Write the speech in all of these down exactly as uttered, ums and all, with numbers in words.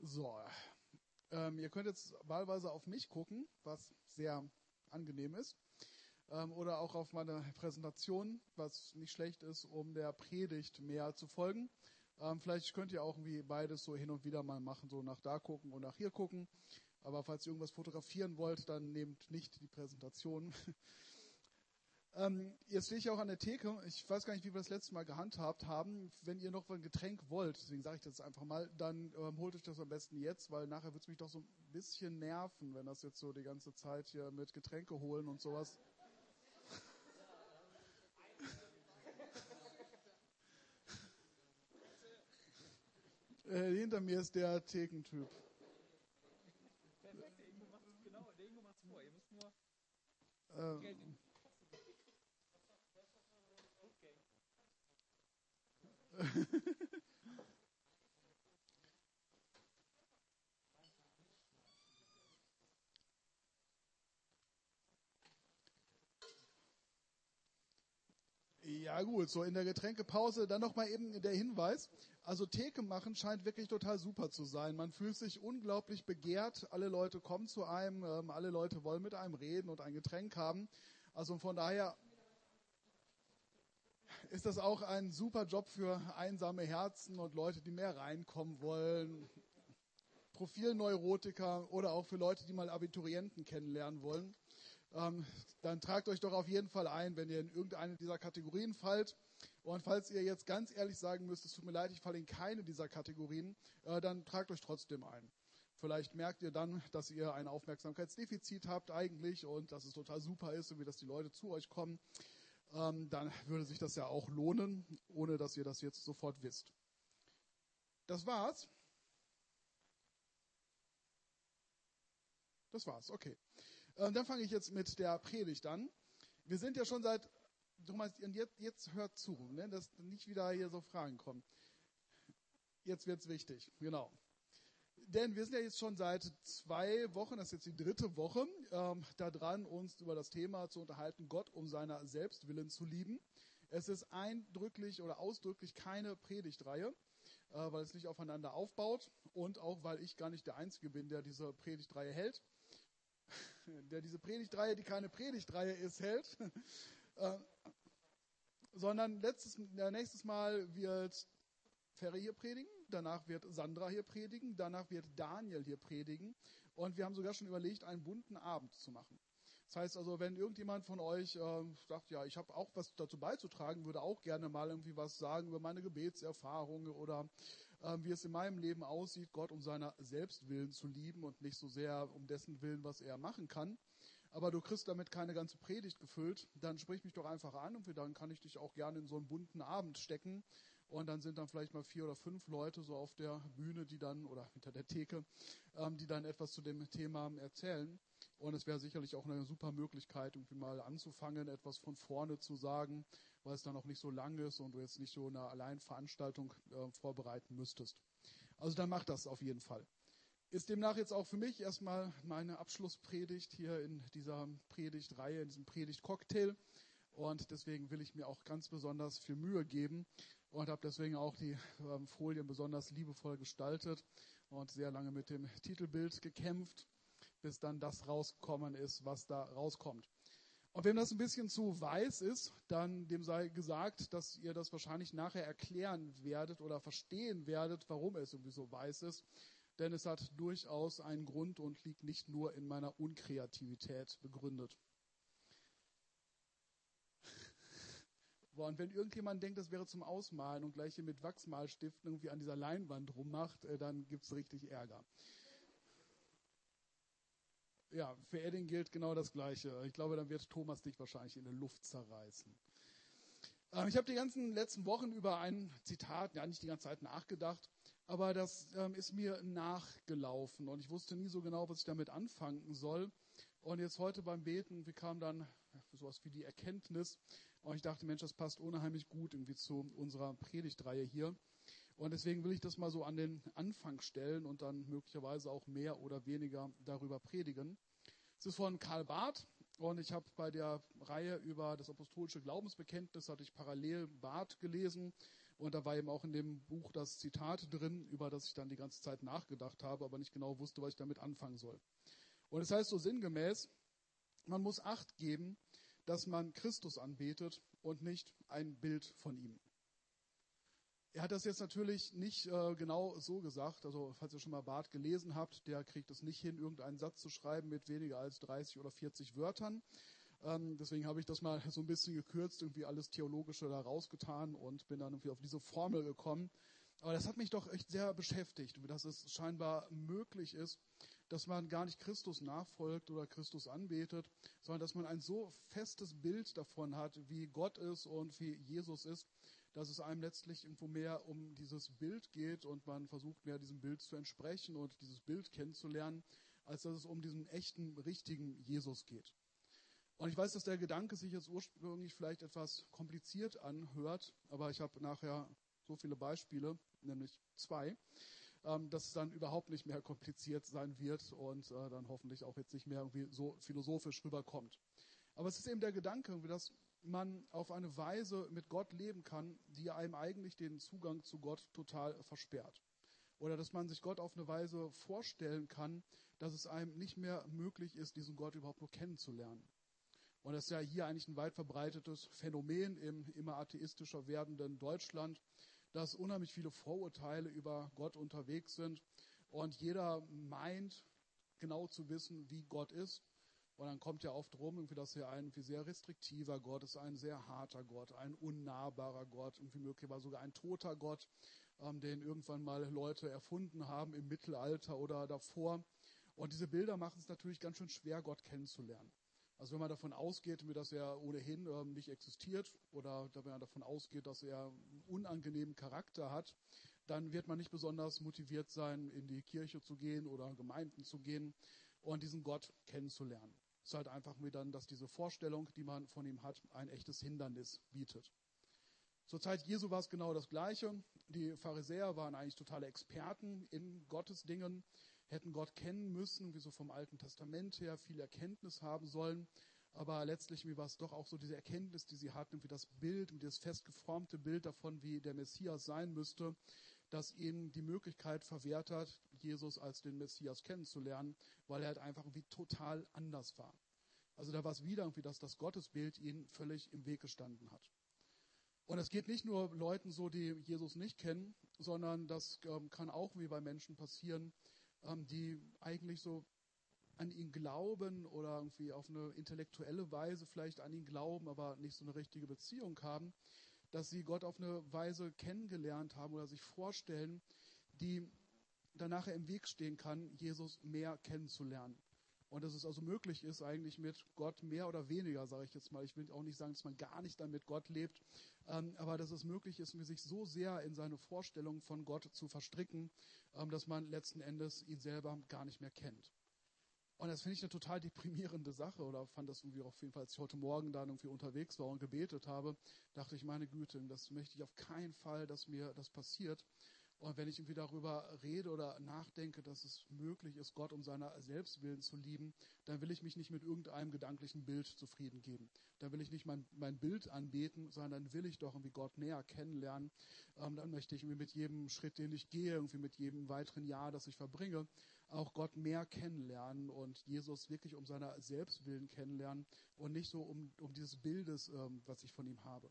So, ähm, ihr könnt jetzt wahlweise auf mich gucken, was sehr angenehm ist, ähm, oder auch auf meine Präsentation, was nicht schlecht ist, um der Predigt mehr zu folgen. Ähm, vielleicht könnt ihr auch irgendwie beides so hin und wieder mal machen, so nach da gucken und nach hier gucken. Aber falls ihr irgendwas fotografieren wollt, dann nehmt nicht die Präsentation. Ähm, jetzt stehe ich auch an der Theke. Ich weiß gar nicht, wie wir das letzte Mal gehandhabt haben. Wenn ihr noch ein Getränk wollt, deswegen sage ich das einfach mal, dann ähm, holt euch das am besten jetzt, weil nachher wird es mich doch so ein bisschen nerven, wenn das jetzt so die ganze Zeit hier mit Getränke holen und sowas. Äh, hinter mir ist der Thekentyp. Perfekt, der Ingo macht es genau, der Ingo macht es vor. Ihr müsst nur Äh, Geld in okay. Ja gut, so in der Getränkepause dann nochmal eben der Hinweis. Also Theke machen scheint wirklich total super zu sein. Man fühlt sich unglaublich begehrt. Alle Leute kommen zu einem, ähm, alle Leute wollen mit einem reden und ein Getränk haben. Also von daher ist das auch ein super Job für einsame Herzen und Leute, die mehr reinkommen wollen. Profilneurotiker oder auch für Leute, die mal Abiturienten kennenlernen wollen. Ähm, dann tragt euch doch auf jeden Fall ein, wenn ihr in irgendeine dieser Kategorien fallt. Und falls ihr jetzt ganz ehrlich sagen müsst, es tut mir leid, ich falle in keine dieser Kategorien, äh, dann tragt euch trotzdem ein. Vielleicht merkt ihr dann, dass ihr ein Aufmerksamkeitsdefizit habt eigentlich und dass es total super ist, und wie dass die Leute zu euch kommen. Ähm, dann würde sich das ja auch lohnen, ohne dass ihr das jetzt sofort wisst. Das war's. Das war's, okay. Ähm, dann fange ich jetzt mit der Predigt an. Wir sind ja schon seit, du meinst, und jetzt, jetzt hört zu, ne, dass nicht wieder hier so Fragen kommen. Jetzt wird's wichtig, genau. Denn wir sind ja jetzt schon seit zwei Wochen, das ist jetzt die dritte Woche, ähm, da dran, uns über das Thema zu unterhalten, Gott um seiner selbst willen zu lieben. Es ist eindrücklich oder ausdrücklich keine Predigtreihe, äh, weil es nicht aufeinander aufbaut und auch, weil ich gar nicht der Einzige bin, der diese Predigtreihe hält. Der diese Predigtreihe, die keine Predigtreihe ist, hält. äh, sondern letztes, äh, nächstes Mal wird Ferry hier predigen, danach wird Sandra hier predigen, danach wird Daniel hier predigen und wir haben sogar schon überlegt, einen bunten Abend zu machen. Das heißt also, wenn irgendjemand von euch äh, sagt, ja, ich habe auch was dazu beizutragen, würde auch gerne mal irgendwie was sagen über meine Gebetserfahrungen oder äh, wie es in meinem Leben aussieht, Gott um seiner Selbstwillen zu lieben und nicht so sehr um dessen Willen, was er machen kann. Aber du kriegst damit keine ganze Predigt gefüllt, dann sprich mich doch einfach an und dann kann ich dich auch gerne in so einen bunten Abend stecken. Und dann sind dann vielleicht mal vier oder fünf Leute so auf der Bühne, die dann, oder hinter der Theke, ähm, die dann etwas zu dem Thema erzählen. Und es wäre sicherlich auch eine super Möglichkeit, irgendwie mal anzufangen, etwas von vorne zu sagen, weil es dann auch nicht so lang ist und du jetzt nicht so eine Alleinveranstaltung äh, vorbereiten müsstest. Also dann mach das auf jeden Fall. Ist demnach jetzt auch für mich erstmal meine Abschlusspredigt hier in dieser Predigtreihe, in diesem Predigtcocktail. Und deswegen will ich mir auch ganz besonders viel Mühe geben und habe deswegen auch die ähm, Folien besonders liebevoll gestaltet und sehr lange mit dem Titelbild gekämpft, bis dann das rausgekommen ist, was da rauskommt. Und wenn das ein bisschen zu weiß ist, dann dem sei gesagt, dass ihr das wahrscheinlich nachher erklären werdet oder verstehen werdet, warum es irgendwie so weiß ist. Denn es hat durchaus einen Grund und liegt nicht nur in meiner Unkreativität begründet. Und wenn irgendjemand denkt, das wäre zum Ausmalen und gleich hier mit Wachsmalstiften irgendwie an dieser Leinwand rummacht, dann gibt's richtig Ärger. Ja, für Edding gilt genau das Gleiche. Ich glaube, dann wird Thomas dich wahrscheinlich in der Luft zerreißen. Ähm, ich habe die ganzen letzten Wochen über ein Zitat, ja nicht die ganze Zeit nachgedacht, aber das ähm, ist mir nachgelaufen und ich wusste nie so genau, was ich damit anfangen soll. Und jetzt heute beim Beten, wie kam dann ja, sowas wie die Erkenntnis. Und ich dachte, Mensch, das passt unheimlich gut irgendwie zu unserer Predigtreihe hier. Und deswegen will ich das mal so an den Anfang stellen und dann möglicherweise auch mehr oder weniger darüber predigen. Es ist von Karl Barth und ich habe bei der Reihe über das apostolische Glaubensbekenntnis, hatte ich parallel Barth gelesen Und da war eben auch in dem Buch das Zitat drin, über das ich dann die ganze Zeit nachgedacht habe, aber nicht genau wusste, was ich damit anfangen soll. Und es heißt so sinngemäß, man muss Acht geben, dass man Christus anbetet und nicht ein Bild von ihm. Er hat das jetzt natürlich nicht äh, genau so gesagt. Also falls ihr schon mal Barth gelesen habt, der kriegt es nicht hin, irgendeinen Satz zu schreiben mit weniger als dreißig oder vierzig Wörtern. Ähm, deswegen habe ich das mal so ein bisschen gekürzt, irgendwie alles Theologische da rausgetan und bin dann irgendwie auf diese Formel gekommen. Aber das hat mich doch echt sehr beschäftigt, dass es scheinbar möglich ist, dass man gar nicht Christus nachfolgt oder Christus anbetet, sondern dass man ein so festes Bild davon hat, wie Gott ist und wie Jesus ist, dass es einem letztlich irgendwo mehr um dieses Bild geht und man versucht mehr diesem Bild zu entsprechen und dieses Bild kennenzulernen, als dass es um diesen echten, richtigen Jesus geht. Und ich weiß, dass der Gedanke sich jetzt ursprünglich vielleicht etwas kompliziert anhört, aber ich habe nachher so viele Beispiele, nämlich zwei, ähm, dass es dann überhaupt nicht mehr kompliziert sein wird und äh, dann hoffentlich auch jetzt nicht mehr irgendwie so philosophisch rüberkommt. Aber es ist eben der Gedanke, dass man auf eine Weise mit Gott leben kann, die einem eigentlich den Zugang zu Gott total versperrt. Oder dass man sich Gott auf eine Weise vorstellen kann, dass es einem nicht mehr möglich ist, diesen Gott überhaupt nur kennenzulernen. Und das ist ja hier eigentlich ein weit verbreitetes Phänomen im immer atheistischer werdenden Deutschland, dass unheimlich viele Vorurteile über Gott unterwegs sind und jeder meint, genau zu wissen, wie Gott ist. Und dann kommt ja oft rum, irgendwie, dass er ein sehr restriktiver Gott ist, ein sehr harter Gott, ein unnahbarer Gott, irgendwie möglicherweise sogar ein toter Gott, ähm, den irgendwann mal Leute erfunden haben im Mittelalter oder davor. Und diese Bilder machen es natürlich ganz schön schwer, Gott kennenzulernen. Also wenn man davon ausgeht, dass er ohnehin ähm, nicht existiert oder wenn man davon ausgeht, dass er einen unangenehmen Charakter hat, dann wird man nicht besonders motiviert sein, in die Kirche zu gehen oder Gemeinden zu gehen und diesen Gott kennenzulernen. Es ist halt einfach nur dann, dass diese Vorstellung, die man von ihm hat, ein echtes Hindernis bietet. Zur Zeit Jesu war es genau das Gleiche. Die Pharisäer waren eigentlich totale Experten in Gottes Dingen, hätten Gott kennen müssen, wie so vom Alten Testament her viel Erkenntnis haben sollen. Aber letztlich war es doch auch so diese Erkenntnis, die sie hatten, wie das Bild, wie das festgeformte Bild davon, wie der Messias sein müsste, das ihnen die Möglichkeit verwehrt hat, Jesus als den Messias kennenzulernen, weil er halt einfach irgendwie total anders war. Also da war es wieder irgendwie, dass das Gottesbild ihnen völlig im Weg gestanden hat. Und es geht nicht nur Leuten so, die Jesus nicht kennen, sondern das ähm, kann auch wie bei Menschen passieren, ähm, die eigentlich so an ihn glauben oder irgendwie auf eine intellektuelle Weise vielleicht an ihn glauben, aber nicht so eine richtige Beziehung haben, dass sie Gott auf eine Weise kennengelernt haben oder sich vorstellen, die danach im Weg stehen kann, Jesus mehr kennenzulernen. Und dass es also möglich ist, eigentlich mit Gott mehr oder weniger, sage ich jetzt mal, ich will auch nicht sagen, dass man gar nicht dann mit Gott lebt, ähm, aber dass es möglich ist, sich so sehr in seine Vorstellung von Gott zu verstricken, ähm, dass man letzten Endes ihn selber gar nicht mehr kennt. Und das finde ich eine total deprimierende Sache oder fand das irgendwie auf jeden Fall, als ich heute Morgen dann irgendwie unterwegs war und gebetet habe, dachte ich, meine Güte, das möchte ich auf keinen Fall, dass mir das passiert. Und wenn ich irgendwie darüber rede oder nachdenke, dass es möglich ist, Gott um seiner selbst willen zu lieben, dann will ich mich nicht mit irgendeinem gedanklichen Bild zufrieden geben. Dann will ich nicht mein, mein Bild anbeten, sondern dann will ich doch irgendwie Gott näher kennenlernen. Ähm, dann möchte ich irgendwie mit jedem Schritt, den ich gehe, irgendwie mit jedem weiteren Jahr, das ich verbringe, auch Gott mehr kennenlernen und Jesus wirklich um seiner selbst willen kennenlernen und nicht so um, um dieses Bildes, ähm, was ich von ihm habe.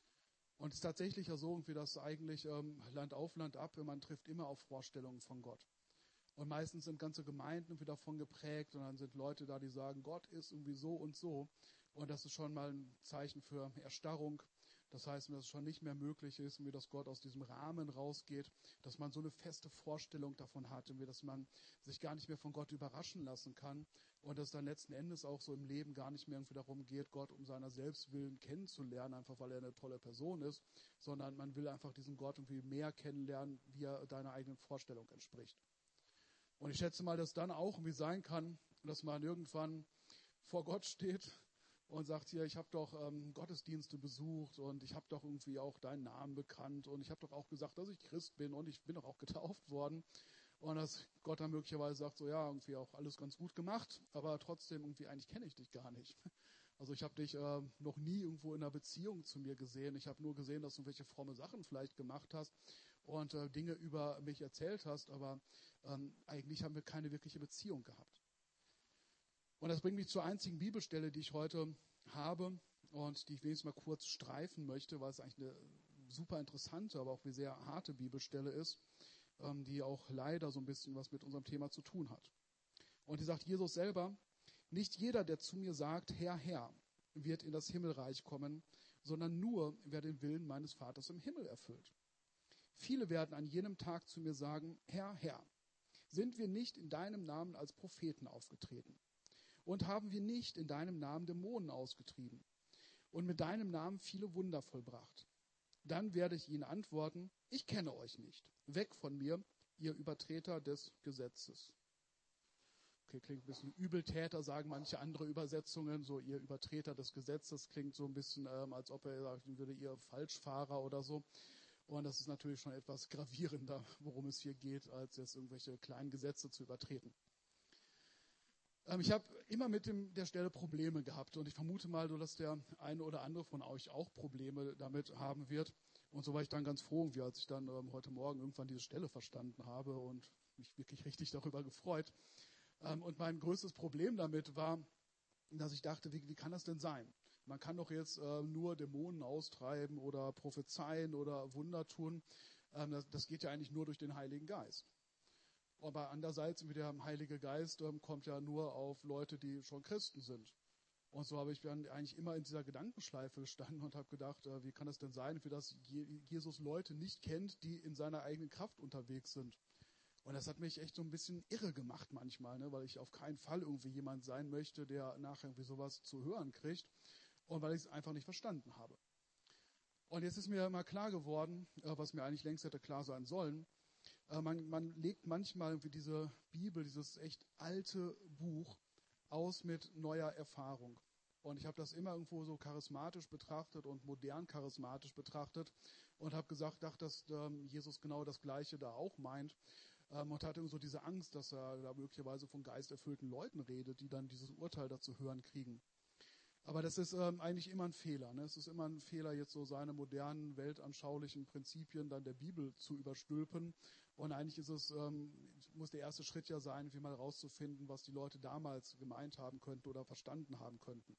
Und es ist tatsächlich ja so, irgendwie, dass eigentlich ähm, Land auf, Land ab, man trifft immer auf Vorstellungen von Gott. Und meistens sind ganze Gemeinden irgendwie davon geprägt und dann sind Leute da, die sagen, Gott ist irgendwie so und so. Und das ist schon mal ein Zeichen für Erstarrung. Das heißt, dass es schon nicht mehr möglich ist, wie dass Gott aus diesem Rahmen rausgeht, dass man so eine feste Vorstellung davon hat, dass man sich gar nicht mehr von Gott überraschen lassen kann und dass es dann letzten Endes auch so im Leben gar nicht mehr irgendwie darum geht, Gott um seiner selbst willen kennenzulernen, einfach weil er eine tolle Person ist, sondern man will einfach diesen Gott irgendwie mehr kennenlernen, wie er deiner eigenen Vorstellung entspricht. Und ich schätze mal, dass dann auch irgendwie sein kann, dass man irgendwann vor Gott steht und sagt, hier, ich habe doch ähm, Gottesdienste besucht und ich habe doch irgendwie auch deinen Namen bekannt und ich habe doch auch gesagt, dass ich Christ bin und ich bin doch auch getauft worden. Und dass Gott dann möglicherweise sagt, so ja, irgendwie auch alles ganz gut gemacht, aber trotzdem irgendwie eigentlich kenne ich dich gar nicht. Also ich habe dich äh, noch nie irgendwo in einer Beziehung zu mir gesehen. Ich habe nur gesehen, dass du irgendwelche fromme Sachen vielleicht gemacht hast und äh, Dinge über mich erzählt hast, aber ähm, eigentlich haben wir keine wirkliche Beziehung gehabt. Und das bringt mich zur einzigen Bibelstelle, die ich heute habe und die ich wenigstens mal kurz streifen möchte, weil es eigentlich eine super interessante, aber auch eine sehr harte Bibelstelle ist, ähm, die auch leider so ein bisschen was mit unserem Thema zu tun hat. Und die sagt Jesus selber: Nicht jeder, der zu mir sagt, Herr, Herr, wird in das Himmelreich kommen, sondern nur, wer den Willen meines Vaters im Himmel erfüllt. Viele werden an jenem Tag zu mir sagen, Herr, Herr, sind wir nicht in deinem Namen als Propheten aufgetreten? Und haben wir nicht in deinem Namen Dämonen ausgetrieben und mit deinem Namen viele Wunder vollbracht? Dann werde ich ihnen antworten, ich kenne euch nicht. Weg von mir, ihr Übertreter des Gesetzes. Okay, klingt ein bisschen Übeltäter, sagen manche andere Übersetzungen. So, ihr Übertreter des Gesetzes klingt so ein bisschen, ähm, als ob er sagen würde, ihr Falschfahrer oder so. Und das ist natürlich schon etwas gravierender, worum es hier geht, als jetzt irgendwelche kleinen Gesetze zu übertreten. Ähm, ich habe immer mit dem, der Stelle Probleme gehabt und ich vermute mal, so, dass der eine oder andere von euch auch Probleme damit haben wird. Und so war ich dann ganz froh, wie als ich dann ähm, heute Morgen irgendwann diese Stelle verstanden habe und mich wirklich richtig darüber gefreut. Ähm, und mein größtes Problem damit war, dass ich dachte, wie, wie kann das denn sein? Man kann doch jetzt äh, nur Dämonen austreiben oder prophezeien oder Wunder tun. Ähm, das, das geht ja eigentlich nur durch den Heiligen Geist. Aber andererseits, wie der Heilige Geist ähm, kommt ja nur auf Leute, die schon Christen sind. Und so habe ich dann eigentlich immer in dieser Gedankenschleife gestanden und habe gedacht, äh, wie kann das denn sein, für das Je- Jesus Leute nicht kennt, die in seiner eigenen Kraft unterwegs sind. Und das hat mich echt so ein bisschen irre gemacht manchmal, ne, weil ich auf keinen Fall irgendwie jemand sein möchte, der nachher irgendwie sowas zu hören kriegt und weil ich es einfach nicht verstanden habe. Und jetzt ist mir mal klar geworden, äh, was mir eigentlich längst hätte klar sein sollen, äh, man, man legt manchmal irgendwie diese Bibel, dieses echt alte Buch aus mit neuer Erfahrung. Und ich habe das immer irgendwo so charismatisch betrachtet und modern charismatisch betrachtet und habe gesagt, dachte, dass ähm, Jesus genau das Gleiche da auch meint. Ähm, und hatte so diese Angst, dass er da möglicherweise von geisterfüllten Leuten redet, die dann dieses Urteil dazu hören kriegen. Aber das ist ähm, eigentlich immer ein Fehler. Ne? Es ist immer ein Fehler, jetzt so seine modernen, weltanschaulichen Prinzipien dann der Bibel zu überstülpen. Und eigentlich ist es, ähm, muss der erste Schritt ja sein, wie mal herauszufinden, was die Leute damals gemeint haben könnten oder verstanden haben könnten.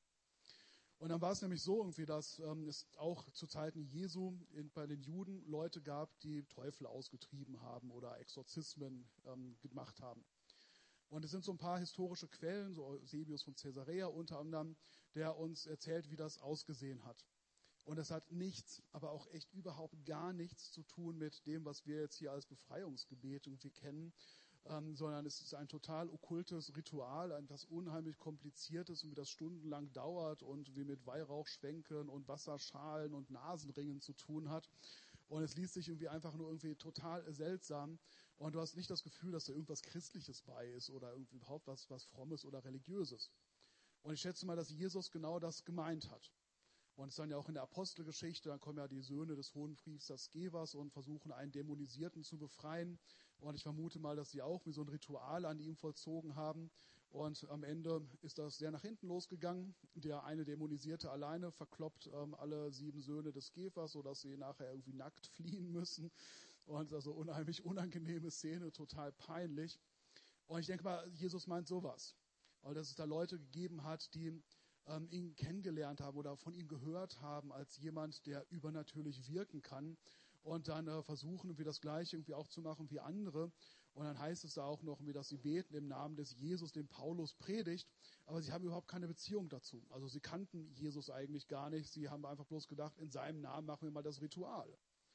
Und dann war es nämlich so irgendwie, dass ähm, es auch zu Zeiten Jesu in, bei den Juden Leute gab, die Teufel ausgetrieben haben oder Exorzismen ähm, gemacht haben. Und es sind so ein paar historische Quellen, so Eusebius von Caesarea unter anderem, der uns erzählt, wie das ausgesehen hat. Und es hat nichts, aber auch echt überhaupt gar nichts zu tun mit dem, was wir jetzt hier als Befreiungsgebet irgendwie kennen, ähm, sondern es ist ein total okkultes Ritual, etwas unheimlich Kompliziertes und wie das stundenlang dauert und wie mit Weihrauchschwenken und Wasserschalen und Nasenringen zu tun hat. Und es liest sich irgendwie einfach nur irgendwie total seltsam. Und du hast nicht das Gefühl, dass da irgendwas Christliches bei ist oder irgendwie überhaupt was, was Frommes oder Religiöses. Und ich schätze mal, dass Jesus genau das gemeint hat. Und es ist dann ja auch in der Apostelgeschichte, dann kommen ja die Söhne des Hohenpriesters Skevas und versuchen, einen Dämonisierten zu befreien. Und ich vermute mal, dass sie auch wie so ein Ritual an ihm vollzogen haben. Und am Ende ist das sehr nach hinten losgegangen. Der eine Dämonisierte alleine verkloppt ähm, alle sieben Söhne des Skevas, sodass sie nachher irgendwie nackt fliehen müssen. Und also unheimlich unangenehme Szene, total peinlich. Und ich denke mal, Jesus meint sowas. Weil dass es da Leute gegeben hat, die ähm, ihn kennengelernt haben oder von ihm gehört haben als jemand, der übernatürlich wirken kann und dann äh, versuchen, irgendwie das Gleiche irgendwie auch zu machen wie andere. Und dann heißt es da auch noch, wie dass sie beten im Namen des Jesus, den Paulus predigt, aber sie haben überhaupt keine Beziehung dazu. Also sie kannten Jesus eigentlich gar nicht. Sie haben einfach bloß gedacht, in seinem Namen machen wir mal das Ritual.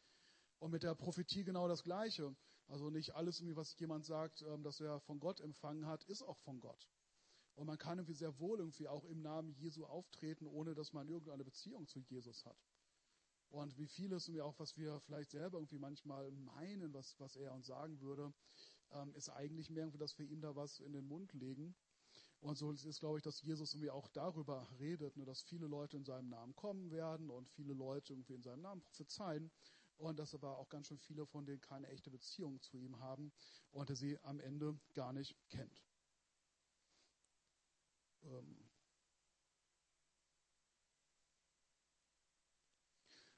Und mit der Prophetie genau das Gleiche. Also nicht alles, irgendwie, was jemand sagt, ähm, dass er von Gott empfangen hat, ist auch von Gott. Und man kann irgendwie sehr wohl irgendwie auch im Namen Jesu auftreten, ohne dass man irgendeine Beziehung zu Jesus hat. Und wie vieles irgendwie auch, was wir vielleicht selber irgendwie manchmal meinen, was, was er uns sagen würde, ähm, ist eigentlich mehr irgendwie, dass wir ihm da was in den Mund legen. Und so ist, glaube ich, dass Jesus irgendwie auch darüber redet, ne, dass viele Leute in seinem Namen kommen werden und viele Leute irgendwie in seinem Namen prophezeien. Und dass aber auch ganz schön viele von denen keine echte Beziehung zu ihm haben und er sie am Ende gar nicht kennt. Ähm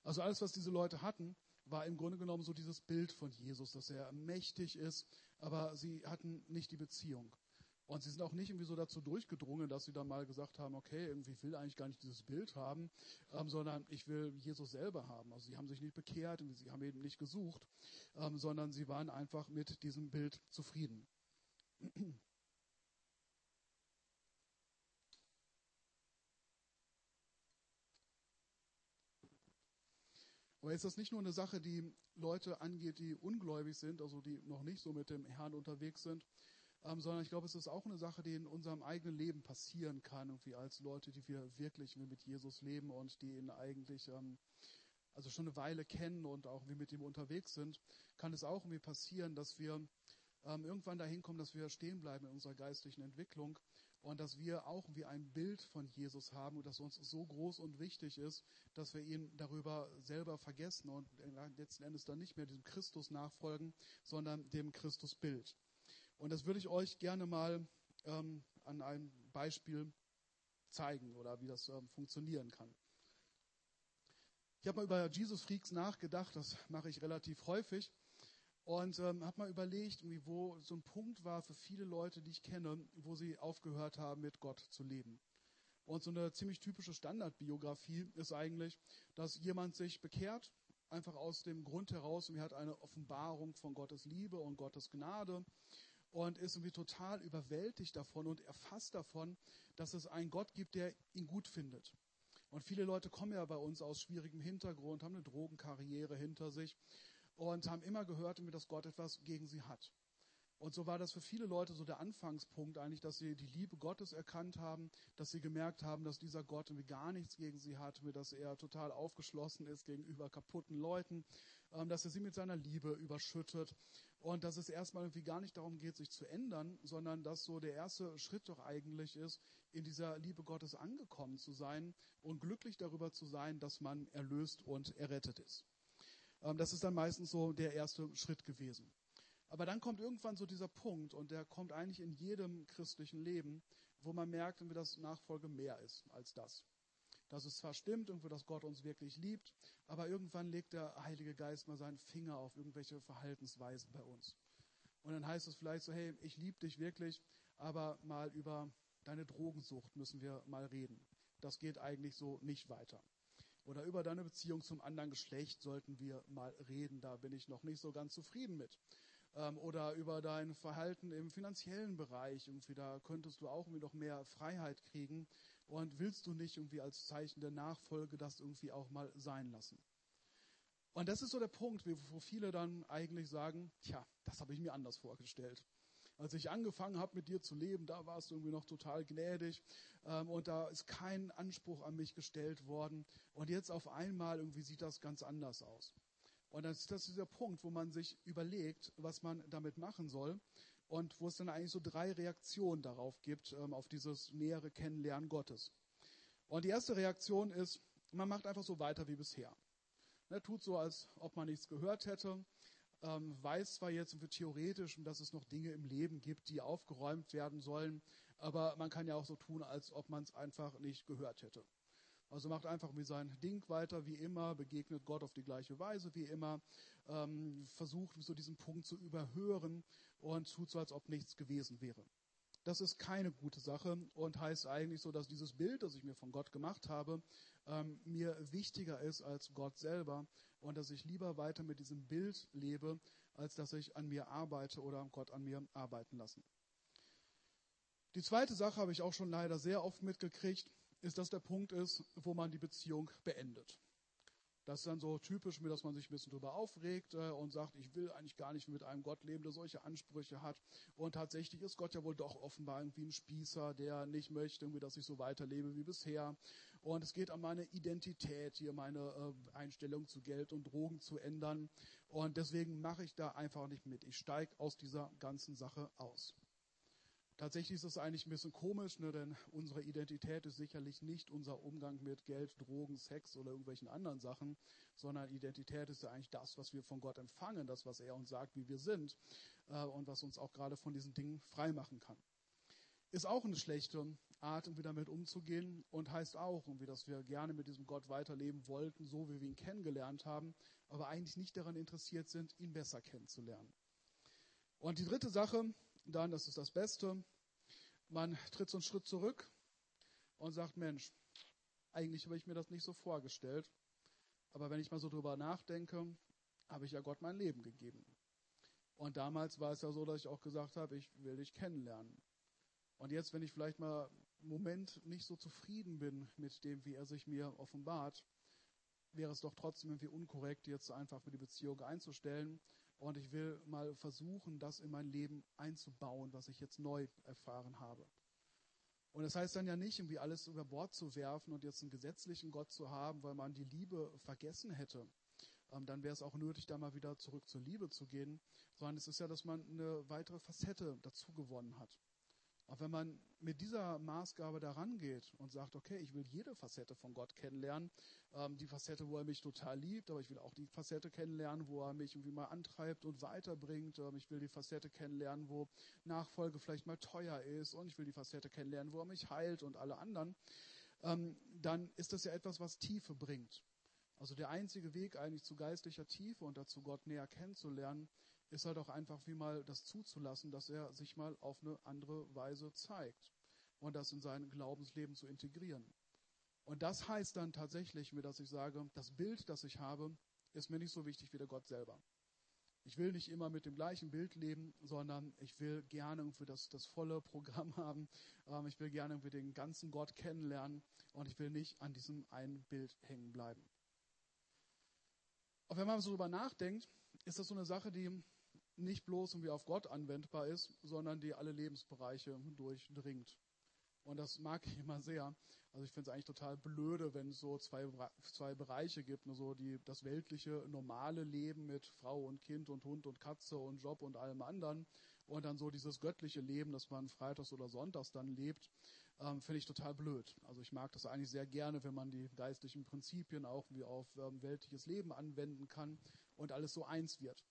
Also alles, was diese Leute hatten, war im Grunde genommen so dieses Bild von Jesus, dass er mächtig ist, aber sie hatten nicht die Beziehung. Und sie sind auch nicht irgendwie so dazu durchgedrungen, dass sie dann mal gesagt haben, okay, irgendwie ich will eigentlich gar nicht dieses Bild haben, ähm, sondern ich will Jesus selber haben. Also sie haben sich nicht bekehrt, sie haben eben nicht gesucht, ähm, sondern sie waren einfach mit diesem Bild zufrieden. Aber ist das nicht nur eine Sache, die Leute angeht, die ungläubig sind, also die noch nicht so mit dem Herrn unterwegs sind, ähm, sondern ich glaube, es ist auch eine Sache, die in unserem eigenen Leben passieren kann, irgendwie als Leute, die wir wirklich mit Jesus leben und die ihn eigentlich ähm, also schon eine Weile kennen und auch wie mit ihm unterwegs sind, kann es auch irgendwie passieren, dass wir ähm, irgendwann dahin kommen, dass wir stehen bleiben in unserer geistlichen Entwicklung und dass wir auch wie ein Bild von Jesus haben und das uns so groß und wichtig ist, dass wir ihn darüber selber vergessen und letzten Endes dann nicht mehr diesem Christus nachfolgen, sondern dem Christusbild. Und das würde ich euch gerne mal ähm, an einem Beispiel zeigen oder wie das ähm, funktionieren kann. Ich habe mal über Jesus Freaks nachgedacht, das mache ich relativ häufig. Und ähm, habe mal überlegt, irgendwie, wo so ein Punkt war für viele Leute, die ich kenne, wo sie aufgehört haben, mit Gott zu leben. Und so eine ziemlich typische Standardbiografie ist eigentlich, dass jemand sich bekehrt, einfach aus dem Grund heraus, und er hat eine Offenbarung von Gottes Liebe und Gottes Gnade und ist irgendwie total überwältigt davon und erfasst davon, dass es einen Gott gibt, der ihn gut findet. Und viele Leute kommen ja bei uns aus schwierigem Hintergrund, haben eine Drogenkarriere hinter sich und haben immer gehört, dass Gott etwas gegen sie hat. Und so war das für viele Leute so der Anfangspunkt eigentlich, dass sie die Liebe Gottes erkannt haben, dass sie gemerkt haben, dass dieser Gott irgendwie gar nichts gegen sie hat, dass er total aufgeschlossen ist gegenüber kaputten Leuten, dass er sie mit seiner Liebe überschüttet und dass es erstmal irgendwie gar nicht darum geht, sich zu ändern, sondern dass so der erste Schritt doch eigentlich ist, in dieser Liebe Gottes angekommen zu sein und glücklich darüber zu sein, dass man erlöst und errettet ist. Das ist dann meistens so der erste Schritt gewesen. Aber dann kommt irgendwann so dieser Punkt, und der kommt eigentlich in jedem christlichen Leben, wo man merkt, dass Nachfolge mehr ist als das. Dass es zwar stimmt, dass Gott uns wirklich liebt, aber irgendwann legt der Heilige Geist mal seinen Finger auf irgendwelche Verhaltensweisen bei uns. Und dann heißt es vielleicht so, hey, ich liebe dich wirklich, aber mal über deine Drogensucht müssen wir mal reden. Das geht eigentlich so nicht weiter. Oder über deine Beziehung zum anderen Geschlecht sollten wir mal reden, da bin ich noch nicht so ganz zufrieden mit. Ähm, oder über dein Verhalten im finanziellen Bereich, irgendwie da könntest du auch irgendwie noch mehr Freiheit kriegen und willst du nicht irgendwie als Zeichen der Nachfolge das irgendwie auch mal sein lassen. Und das ist so der Punkt, wo viele dann eigentlich sagen, tja, das habe ich mir anders vorgestellt. Als ich angefangen habe, mit dir zu leben, da warst du irgendwie noch total gnädig ähm, und da ist kein Anspruch an mich gestellt worden. Und jetzt auf einmal irgendwie sieht das ganz anders aus. Und das ist das dieser Punkt, wo man sich überlegt, was man damit machen soll und wo es dann eigentlich so drei Reaktionen darauf gibt, ähm, auf dieses nähere Kennenlernen Gottes. Und die erste Reaktion ist, man macht einfach so weiter wie bisher. Ne, tut so, als ob man nichts gehört hätte. Ähm, weiß zwar jetzt theoretisch, dass es noch Dinge im Leben gibt, die aufgeräumt werden sollen, aber man kann ja auch so tun, als ob man es einfach nicht gehört hätte. Also macht einfach wie sein Ding weiter, wie immer, begegnet Gott auf die gleiche Weise, wie immer, ähm, versucht so diesen Punkt zu überhören und tut so, als ob nichts gewesen wäre. Das ist keine gute Sache und heißt eigentlich so, dass dieses Bild, das ich mir von Gott gemacht habe, ähm, mir wichtiger ist als Gott selber und dass ich lieber weiter mit diesem Bild lebe, als dass ich an mir arbeite oder Gott an mir arbeiten lassen. Die zweite Sache habe ich auch schon leider sehr oft mitgekriegt, ist, dass der Punkt ist, wo man die Beziehung beendet. Das ist dann so typisch, dass man sich ein bisschen drüber aufregt äh, und sagt, ich will eigentlich gar nicht mit einem Gott leben, der solche Ansprüche hat. Und tatsächlich ist Gott ja wohl doch offenbar irgendwie ein Spießer, der nicht möchte, irgendwie, dass ich so weiterlebe wie bisher. Und es geht an meine Identität, hier meine äh, Einstellung zu Geld und Drogen zu ändern. Und deswegen mache ich da einfach nicht mit. Ich steige aus dieser ganzen Sache aus. Tatsächlich ist es eigentlich ein bisschen komisch, ne, denn unsere Identität ist sicherlich nicht unser Umgang mit Geld, Drogen, Sex oder irgendwelchen anderen Sachen, sondern Identität ist ja eigentlich das, was wir von Gott empfangen, das, was er uns sagt, wie wir sind äh, und was uns auch gerade von diesen Dingen freimachen kann. ist auch eine schlechte Art, irgendwie damit umzugehen und heißt auch, irgendwie, dass wir gerne mit diesem Gott weiterleben wollten, so wie wir ihn kennengelernt haben, aber eigentlich nicht daran interessiert sind, ihn besser kennenzulernen. Und die dritte Sache, dann, das ist das Beste, man tritt so einen Schritt zurück und sagt, Mensch, eigentlich habe ich mir das nicht so vorgestellt, aber wenn ich mal so drüber nachdenke, habe ich ja Gott mein Leben gegeben. Und damals war es ja so, dass ich auch gesagt habe, ich will dich kennenlernen. Und jetzt, wenn ich vielleicht mal einen Moment nicht so zufrieden bin mit dem, wie er sich mir offenbart, wäre es doch trotzdem irgendwie unkorrekt, jetzt einfach für die Beziehung einzustellen. Und ich will mal versuchen, das in mein Leben einzubauen, was ich jetzt neu erfahren habe. Und das heißt dann ja nicht, irgendwie alles über Bord zu werfen und jetzt einen gesetzlichen Gott zu haben, weil man die Liebe vergessen hätte. Ähm, dann wäre es auch nötig, da mal wieder zurück zur Liebe zu gehen. Sondern es ist ja, dass man eine weitere Facette dazu gewonnen hat. Und wenn man mit dieser Maßgabe da rangeht und sagt, okay, ich will jede Facette von Gott kennenlernen, ähm, die Facette, wo er mich total liebt, aber ich will auch die Facette kennenlernen, wo er mich irgendwie mal antreibt und weiterbringt. Ähm, ich will die Facette kennenlernen, wo Nachfolge vielleicht mal teuer ist, und ich will die Facette kennenlernen, wo er mich heilt und alle anderen. Ähm, dann ist das ja etwas, was Tiefe bringt. Also der einzige Weg eigentlich zu geistlicher Tiefe und dazu, Gott näher kennenzulernen, ist halt auch einfach wie mal das zuzulassen, dass er sich mal auf eine andere Weise zeigt und das in sein Glaubensleben zu integrieren. Und das heißt dann tatsächlich, mir, dass ich sage, das Bild, das ich habe, ist mir nicht so wichtig wie der Gott selber. Ich will nicht immer mit dem gleichen Bild leben, sondern ich will gerne irgendwie das, das volle Programm haben. Ähm, ich will gerne irgendwie den ganzen Gott kennenlernen und ich will nicht an diesem einen Bild hängen bleiben. Und wenn man so drüber nachdenkt, ist das so eine Sache, die nicht bloß irgendwie auf Gott anwendbar ist, sondern die alle Lebensbereiche durchdringt. Und das mag ich immer sehr. Also ich finde es eigentlich total blöde, wenn es so zwei, zwei Bereiche gibt, ne, so die, das weltliche, normale Leben mit Frau und Kind und Hund und Katze und Job und allem anderen und dann so dieses göttliche Leben, das man freitags oder sonntags dann lebt, ähm, finde ich total blöd. Also ich mag das eigentlich sehr gerne, wenn man die geistlichen Prinzipien auch wie auf ähm, weltliches Leben anwenden kann und alles so eins wird.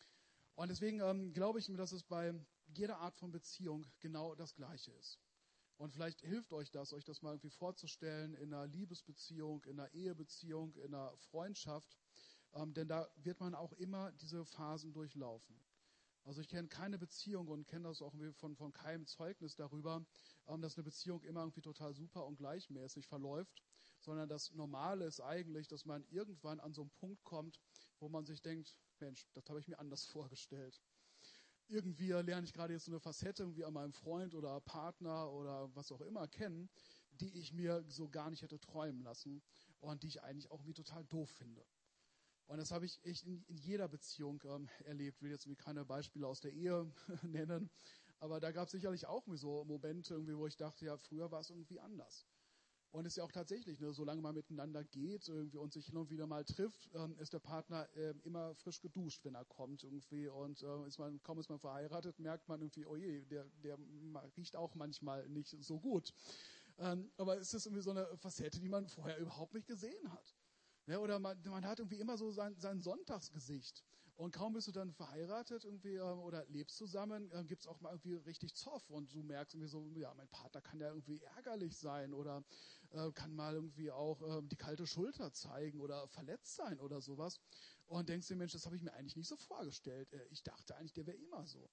Und deswegen ähm, glaube ich mir, dass es bei jeder Art von Beziehung genau das Gleiche ist. Und vielleicht hilft euch das, euch das mal irgendwie vorzustellen in einer Liebesbeziehung, in einer Ehebeziehung, in einer Freundschaft. Ähm, denn da wird man auch immer diese Phasen durchlaufen. Also ich kenne keine Beziehung und kenne das auch irgendwie von, von keinem Zeugnis darüber, ähm, dass eine Beziehung immer irgendwie total super und gleichmäßig verläuft, sondern das Normale ist eigentlich, dass man irgendwann an so einen Punkt kommt, wo man sich denkt, Mensch, das habe ich mir anders vorgestellt. Irgendwie lerne ich gerade jetzt so eine Facette irgendwie an meinem Freund oder Partner oder was auch immer kennen, die ich mir so gar nicht hätte träumen lassen und die ich eigentlich auch irgendwie total doof finde. Und das habe ich echt in, in jeder Beziehung ähm, erlebt. Ich will jetzt irgendwie keine Beispiele aus der Ehe nennen, aber da gab es sicherlich auch irgendwie so Momente, irgendwie, wo ich dachte, ja, früher war es irgendwie anders. Und es ist ja auch tatsächlich, ne, solange man miteinander geht irgendwie und sich hin und wieder mal trifft, ähm, ist der Partner äh, immer frisch geduscht, wenn er kommt irgendwie. Und äh, ist man, kaum ist man verheiratet, merkt man irgendwie, oh je, der, der riecht auch manchmal nicht so gut. Ähm, aber es ist irgendwie so eine Facette, die man vorher überhaupt nicht gesehen hat. Ja, oder man, man hat irgendwie immer so sein, sein Sonntagsgesicht. Und kaum bist du dann verheiratet irgendwie äh, oder lebst zusammen, äh, gibt es auch mal irgendwie richtig Zoff. Und du merkst irgendwie so, ja, mein Partner kann ja irgendwie ärgerlich sein oder äh, kann mal irgendwie auch äh, die kalte Schulter zeigen oder verletzt sein oder sowas. Und denkst dir, Mensch, das habe ich mir eigentlich nicht so vorgestellt. Äh, ich dachte eigentlich, der wäre immer so.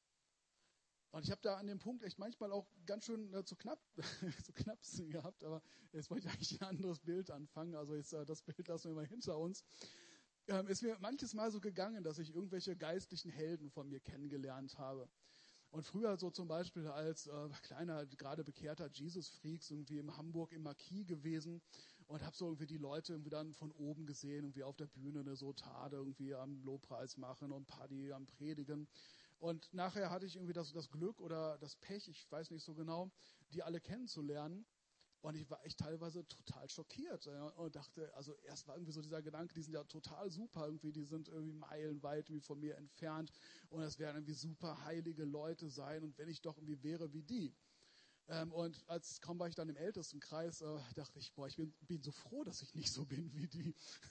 Und ich habe da an dem Punkt echt manchmal auch ganz schön äh, zu knapp, zu knapsen gehabt, aber jetzt wollte ich eigentlich ein anderes Bild anfangen, also jetzt äh, das Bild lassen wir mal hinter uns. Ähm, ist mir manches Mal so gegangen, dass ich irgendwelche geistlichen Helden von mir kennengelernt habe. Und früher so zum Beispiel als äh, kleiner, gerade bekehrter Jesus-Freaks irgendwie in Hamburg im Marquis gewesen und habe so irgendwie die Leute irgendwie dann von oben gesehen, irgendwie auf der Bühne, ne, so Tade irgendwie am Lobpreis machen und Paddy am Predigen. Und nachher hatte ich irgendwie das, das Glück oder das Pech, ich weiß nicht so genau, die alle kennenzulernen. Und ich war echt teilweise total schockiert ja, und dachte, also erst war irgendwie so dieser Gedanke, die sind ja total super irgendwie, die sind irgendwie meilenweit irgendwie von mir entfernt und das werden irgendwie super heilige Leute sein und wenn ich doch irgendwie wäre wie die. Ähm, und als kaum war ich dann im Ältestenkreis, äh, dachte ich, boah, ich bin, bin so froh, dass ich nicht so bin wie die.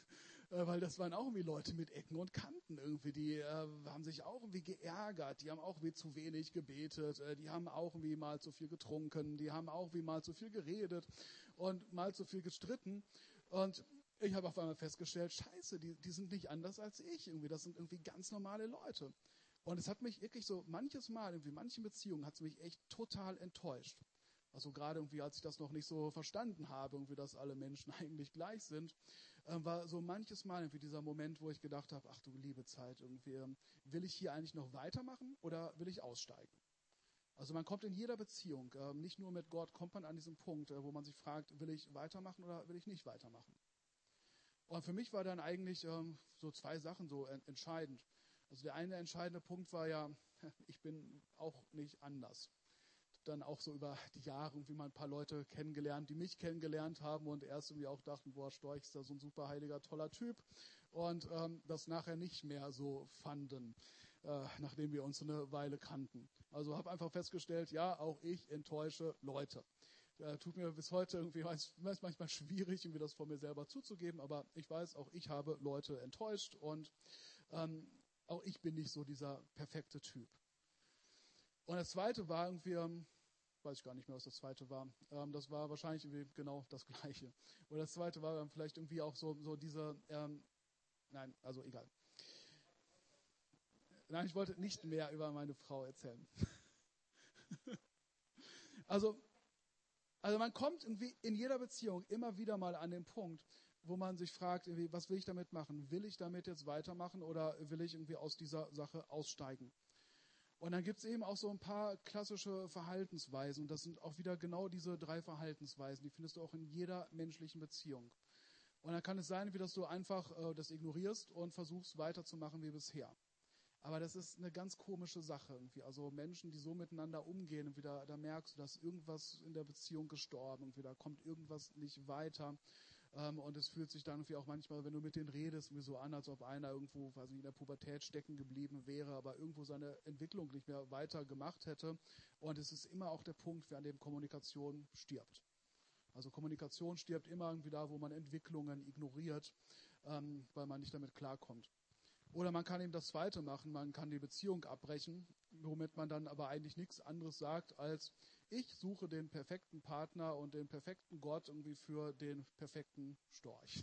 Äh, weil das waren auch irgendwie Leute mit Ecken und Kanten irgendwie, die äh, haben sich auch irgendwie geärgert, die haben auch wie zu wenig gebetet, äh, die haben auch wie mal zu viel getrunken, die haben auch wie mal zu viel geredet und mal zu viel gestritten. Und ich habe auf einmal festgestellt, scheiße, die, die sind nicht anders als ich irgendwie, das sind irgendwie ganz normale Leute. Und es hat mich wirklich so manches Mal, irgendwie manche Beziehungen hat es mich echt total enttäuscht. Also gerade irgendwie, als ich das noch nicht so verstanden habe, irgendwie, dass alle Menschen eigentlich gleich sind, äh, war so manches Mal irgendwie dieser Moment, wo ich gedacht habe, ach du liebe Zeit, irgendwie, ähm, will ich hier eigentlich noch weitermachen oder will ich aussteigen? Also man kommt in jeder Beziehung, äh, nicht nur mit Gott, kommt man an diesen Punkt, äh, wo man sich fragt, will ich weitermachen oder will ich nicht weitermachen? Und für mich war dann eigentlich ähm, so zwei Sachen so en- entscheidend. Also der eine entscheidende Punkt war ja, ich bin auch nicht anders. Dann auch so über die Jahre irgendwie mal ein paar Leute kennengelernt, die mich kennengelernt haben und erst irgendwie auch dachten, boah, Storch ist da so ein super heiliger, toller Typ. Und ähm, das nachher nicht mehr so fanden, äh, nachdem wir uns eine Weile kannten. Also habe einfach festgestellt, ja, auch ich enttäusche Leute. Äh, tut mir bis heute irgendwie, es ist manchmal schwierig, irgendwie das von mir selber zuzugeben, aber ich weiß, auch ich habe Leute enttäuscht und ähm, auch ich bin nicht so dieser perfekte Typ. Und das Zweite war irgendwie, ähm, weiß ich gar nicht mehr, was das Zweite war. Ähm, das war wahrscheinlich irgendwie genau das Gleiche. Oder das Zweite war dann vielleicht irgendwie auch so, so diese, ähm, nein, also egal. Nein, ich wollte nicht mehr über meine Frau erzählen. Also, also man kommt irgendwie in jeder Beziehung immer wieder mal an den Punkt, wo man sich fragt, irgendwie, was will ich damit machen? Will ich damit jetzt weitermachen oder will ich irgendwie aus dieser Sache aussteigen? Und dann gibt es eben auch so ein paar klassische Verhaltensweisen. Und das sind auch wieder genau diese drei Verhaltensweisen. Die findest du auch in jeder menschlichen Beziehung. Und dann kann es sein, wie dass du einfach äh, das ignorierst und versuchst weiterzumachen wie bisher. Aber das ist eine ganz komische Sache irgendwie. Also Menschen, die so miteinander umgehen, und wieder, da merkst du, dass irgendwas in der Beziehung gestorben und wieder kommt irgendwas nicht weiter. Ähm, und es fühlt sich dann irgendwie auch manchmal, wenn du mit denen redest, wie so an, als ob einer irgendwo, weiß nicht, in der Pubertät stecken geblieben wäre, aber irgendwo seine Entwicklung nicht mehr weiter gemacht hätte. Und es ist immer auch der Punkt, an dem Kommunikation stirbt. Also Kommunikation stirbt immer irgendwie da, wo man Entwicklungen ignoriert, ähm, weil man nicht damit klarkommt. Oder man kann eben das Zweite machen, man kann die Beziehung abbrechen, womit man dann aber eigentlich nichts anderes sagt als, ich suche den perfekten Partner und den perfekten Gott irgendwie für den perfekten Storch.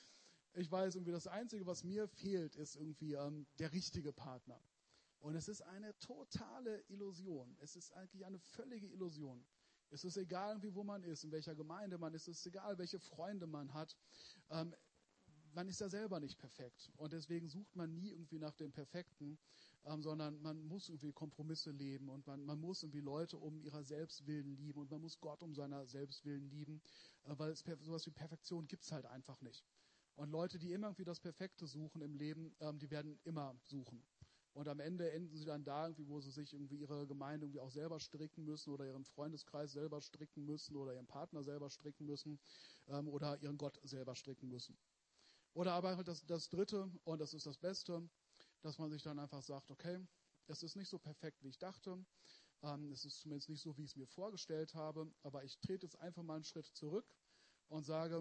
Ich weiß irgendwie, das Einzige, was mir fehlt, ist irgendwie ähm, der richtige Partner. Und es ist eine totale Illusion. Es ist eigentlich eine völlige Illusion. Es ist egal, irgendwie, wo man ist, in welcher Gemeinde man ist, es ist egal, welche Freunde man hat. Ähm, man ist ja selber nicht perfekt. Und deswegen sucht man nie irgendwie nach dem Perfekten, ähm, sondern man muss irgendwie Kompromisse leben und man, man muss irgendwie Leute um ihrer Selbstwillen lieben und man muss Gott um seiner Selbstwillen lieben, äh, weil es sowas wie Perfektion gibt es halt einfach nicht. Und Leute, die immer irgendwie das Perfekte suchen im Leben, ähm, die werden immer suchen. Und am Ende enden sie dann da, irgendwie, wo sie sich irgendwie ihre Gemeinde irgendwie auch selber stricken müssen oder ihren Freundeskreis selber stricken müssen oder ihren Partner selber stricken müssen ähm, oder ihren Gott selber stricken müssen. Oder aber halt das, das Dritte, und das ist das Beste, dass man sich dann einfach sagt, okay, es ist nicht so perfekt, wie ich dachte, ähm, es ist zumindest nicht so, wie ich es mir vorgestellt habe, aber ich trete jetzt einfach mal einen Schritt zurück und sage,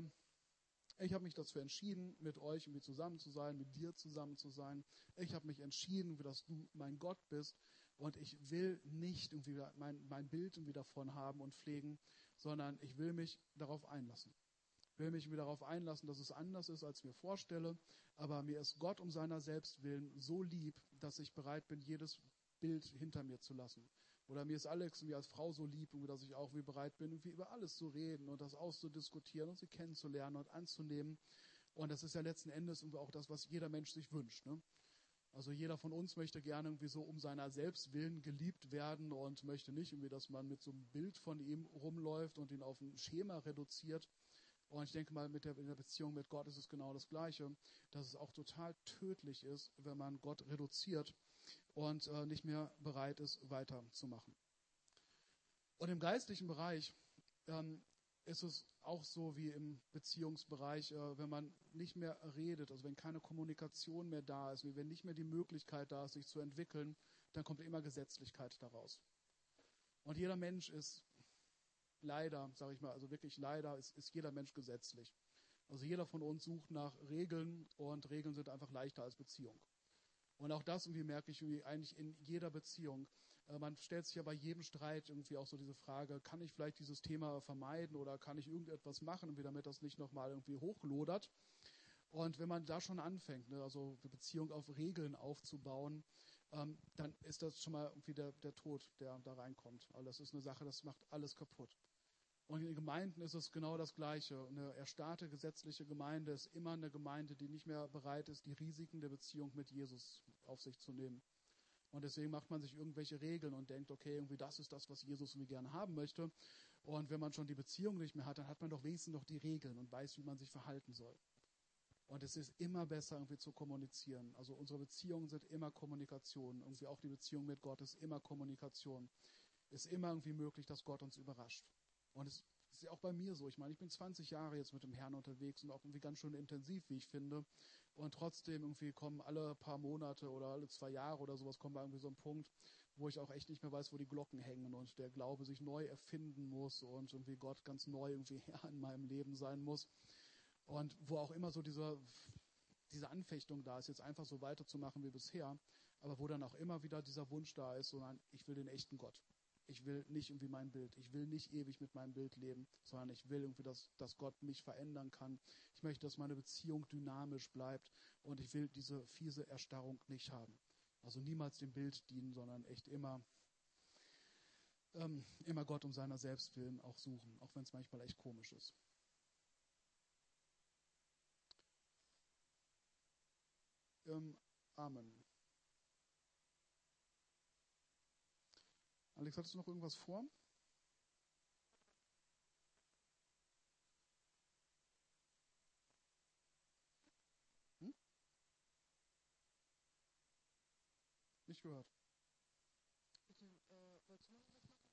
ich habe mich dazu entschieden, mit euch irgendwie zusammen zu sein, mit dir zusammen zu sein. Ich habe mich entschieden, dass du mein Gott bist und ich will nicht irgendwie mein, mein Bild irgendwie davon haben und pflegen, sondern ich will mich darauf einlassen. Ich will mich wieder darauf einlassen, dass es anders ist, als ich mir vorstelle, aber mir ist Gott um seiner selbst willen so lieb, dass ich bereit bin, jedes Bild hinter mir zu lassen. Oder mir ist Alex irgendwie als Frau so lieb, dass ich auch wie bereit bin, irgendwie über alles zu reden und das auszudiskutieren und sie kennenzulernen und anzunehmen. Und das ist ja letzten Endes irgendwie auch das, was jeder Mensch sich wünscht. Ne? Also jeder von uns möchte gerne irgendwie so um seiner selbst willen geliebt werden und möchte nicht irgendwie, dass man mit so einem Bild von ihm rumläuft und ihn auf ein Schema reduziert. Und ich denke mal, mit der, in der Beziehung mit Gott ist es genau das Gleiche, dass es auch total tödlich ist, wenn man Gott reduziert und äh, nicht mehr bereit ist, weiterzumachen. Und im geistlichen Bereich ähm, ist es auch so wie im Beziehungsbereich, äh, wenn man nicht mehr redet, also wenn keine Kommunikation mehr da ist, wenn nicht mehr die Möglichkeit da ist, sich zu entwickeln, dann kommt immer Gesetzlichkeit daraus. Und jeder Mensch ist leider, sage ich mal, also wirklich leider ist, ist jeder Mensch gesetzlich. Also jeder von uns sucht nach Regeln und Regeln sind einfach leichter als Beziehung. Und auch das irgendwie merke ich irgendwie eigentlich in jeder Beziehung. Äh, man stellt sich ja bei jedem Streit irgendwie auch so diese Frage, kann ich vielleicht dieses Thema vermeiden oder kann ich irgendetwas machen, irgendwie damit das nicht nochmal irgendwie hochlodert. Und wenn man da schon anfängt, ne, also die Beziehung auf Regeln aufzubauen, ähm, dann ist das schon mal irgendwie der, der Tod, der da reinkommt. Also das ist eine Sache, das macht alles kaputt. Und in den Gemeinden ist es genau das Gleiche. Eine erstarrte gesetzliche Gemeinde ist immer eine Gemeinde, die nicht mehr bereit ist, die Risiken der Beziehung mit Jesus auf sich zu nehmen. Und deswegen macht man sich irgendwelche Regeln und denkt, okay, irgendwie das ist das, was Jesus irgendwie gerne haben möchte. Und wenn man schon die Beziehung nicht mehr hat, dann hat man doch wenigstens noch die Regeln und weiß, wie man sich verhalten soll. Und es ist immer besser, irgendwie zu kommunizieren. Also unsere Beziehungen sind immer Kommunikation. Irgendwie auch die Beziehung mit Gott ist immer Kommunikation. Ist immer irgendwie möglich, dass Gott uns überrascht. Und es ist ja auch bei mir so. Ich meine, ich bin zwanzig Jahre jetzt mit dem Herrn unterwegs und auch irgendwie ganz schön intensiv, wie ich finde. Und trotzdem irgendwie kommen alle paar Monate oder alle zwei Jahre oder sowas, kommen wir irgendwie so ein Punkt, wo ich auch echt nicht mehr weiß, wo die Glocken hängen und der Glaube sich neu erfinden muss und irgendwie Gott ganz neu irgendwie Herr in meinem Leben sein muss. Und wo auch immer so diese, diese Anfechtung da ist, jetzt einfach so weiterzumachen wie bisher, aber wo dann auch immer wieder dieser Wunsch da ist, sondern ich will den echten Gott. Ich will nicht irgendwie mein Bild. Ich will nicht ewig mit meinem Bild leben, sondern ich will irgendwie, dass, dass Gott mich verändern kann. Ich möchte, dass meine Beziehung dynamisch bleibt und ich will diese fiese Erstarrung nicht haben. Also niemals dem Bild dienen, sondern echt immer, ähm, immer Gott um seiner selbst willen auch suchen, auch wenn es manchmal echt komisch ist. Ähm, Amen. Alex, hattest du noch irgendwas vor? Hm? Nicht gehört. Bitte, äh, wolltest du noch was machen?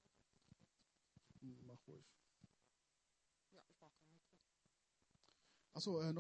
Hm, mach ruhig. Ja, ich brauche kein Mikro. Achso, äh, noch